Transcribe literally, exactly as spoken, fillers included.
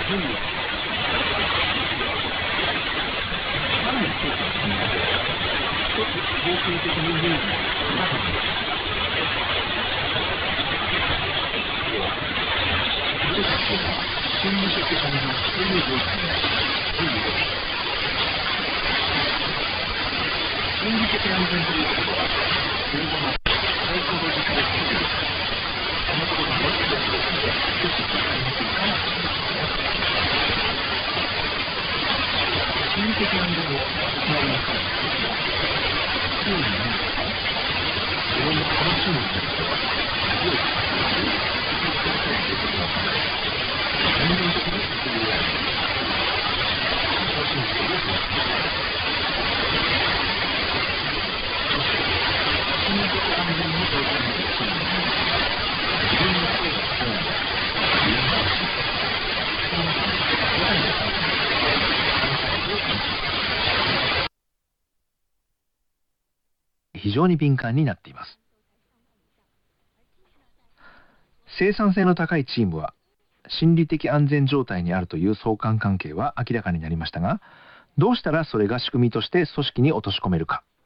非常に敏感になっています。生産性の高いチームは心理的安全状態にあるという相関関係は明らかになりましたが、どうしたらそれが仕組みとして組織に落とし込めるか、